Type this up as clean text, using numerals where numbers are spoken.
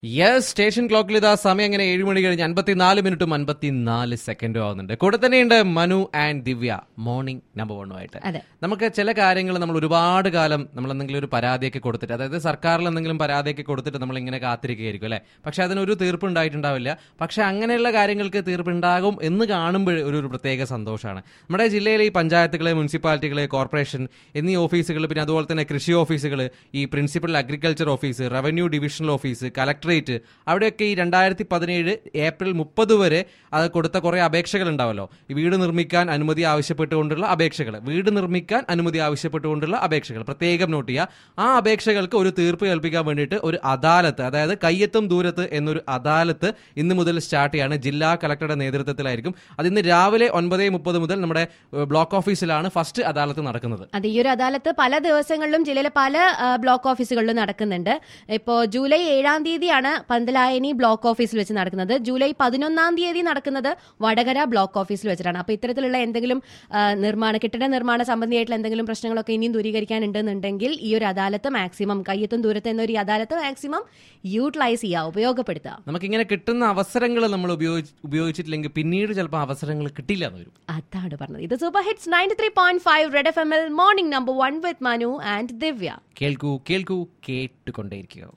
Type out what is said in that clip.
Yes, station ക്ലോക്കിൽ ഇതാ സമയം അങ്ങനെ 7 മണി കഴിഞ്ഞ് 54 മിനിറ്റും 54 സെക്കൻഡും ആവുന്നുണ്ട്. കൂടെ തന്നെയുണ്ട് Manu and Divya morning number 1 നമുക്ക് ചില കാര്യങ്ങൾ നമ്മൾ ഒരുപാട് കാലം നമ്മൾ എന്തെങ്കിലും ഒരു പരാതിയൊക്കെ കൊടുത്തിട്ട്, അതായത് സർക്കാരിൽ എന്തെങ്കിലും പരാതിയൊക്കെ കൊടുത്തിട്ട് നമ്മൾ ഇങ്ങനെ കാത്തിരിക്കുകയായിരിക്കും അല്ലെ. പക്ഷെ അതിനൊരു തീർപ്പ് ഉണ്ടായിട്ടുണ്ടാവില്ല. പക്ഷെ അങ്ങനെയുള്ള കാര്യങ്ങൾക്ക് തീർപ്പുണ്ടാകും എന്ന് കാണുമ്പോൾ ഒരു പ്രത്യേക സന്തോഷമാണ്. നമ്മുടെ ജില്ലയിലെ ഈ പഞ്ചായത്തുകളെ, മുനിസിപ്പാലിറ്റികളെ, കോർപ്പറേഷൻ എന്നീ ഓഫീസുകൾ, പിന്നെ അതുപോലെ തന്നെ കൃഷി ഓഫീസുകൾ, ഈ principal agriculture office, revenue divisional office, collectorate, അവിടെയൊക്കെ ഈ 2017 ഏപ്രിൽ 30 വരെ അത് കൊടുത്ത കുറെ അപേക്ഷകൾ ഉണ്ടാവല്ലോ. ഈ വീട് നിർമ്മിക്കാൻ അനുമതി ആവശ്യപ്പെട്ടുകൊണ്ടുള്ള അപേക്ഷകൾ പ്രത്യേകം നോട്ട് ചെയ്യുക. ആ അപേക്ഷകൾക്ക് ഒരു തീർപ്പ് കൽപ്പിക്കാൻ വേണ്ടിയിട്ട് ഒരു അദാലത്ത്, അതായത് കയ്യെത്തും ദൂരത്ത് എന്നൊരു അദാലത്ത് ഇന്ന് മുതൽ സ്റ്റാർട്ട് ചെയ്യാണ്. ജില്ലാ കളക്ടറുടെ നേതൃത്വത്തിലായിരിക്കും. അത് ഇന്ന് രാവിലെ 9:30 മുതൽ നമ്മുടെ ബ്ലോക്ക് ഓഫീസിലാണ് ഫസ്റ്റ് അദാലത്ത് നടക്കുന്നത്. അത് ഈ ഒരു അദാലത്ത് പല ദിവസങ്ങളിലും ജില്ലയിലെ പല ബ്ലോക്ക് ഓഫീസുകളിലും നടക്കുന്നുണ്ട്. ഇപ്പോൾ ജൂലൈ 7-ാം തീയതിയാണ് പന്തലായനി ബ്ലോക്ക് ഓഫീസിൽ വെച്ച് നടക്കുന്നത്. ജൂലൈ 11-ാം തീയതി നടക്കുന്നത് വടകര ബ്ലോക്ക് ഓഫീസിൽ വെച്ചിട്ടാണ്. അപ്പോൾ ഇത്തരത്തിലുള്ള എന്തെങ്കിലും കെട്ടിട നിർമ്മാണ സംബന്ധിയായിട്ടുള്ള എന്തെങ്കിലും പ്രശ്നങ്ങളൊക്കെ ഇനിയും ദൂരീകരിക്കാനുണ്ടെന്നുണ്ടെങ്കിൽ ഈ ഒരു അദാലത്ത് മാക്സിമം, കയ്യെത്തും ദൂരത്ത് എന്നൊരു അദാലത്ത് മാക്സിമം യൂട്ടിലൈസ് ചെയ്യുക, ഉപയോഗപ്പെടുത്തുക. നമുക്കിങ്ങനെ കിട്ടുന്ന അവസരങ്ങൾ നമ്മൾ ഉപയോഗിച്ചിട്ടില്ലെങ്കിൽ പിന്നീട് ചിലപ്പോൾ അവസരങ്ങൾ കിട്ടില്ല എന്ന് വരും. അതാണ് പറഞ്ഞത്. ഇത് super hits 93.5 red FM morning number 1 with Manu and Divya. കേൾക്കൂ കേൾക്കൂ കേട്ടുകൊണ്ടേയിരിക്കുക.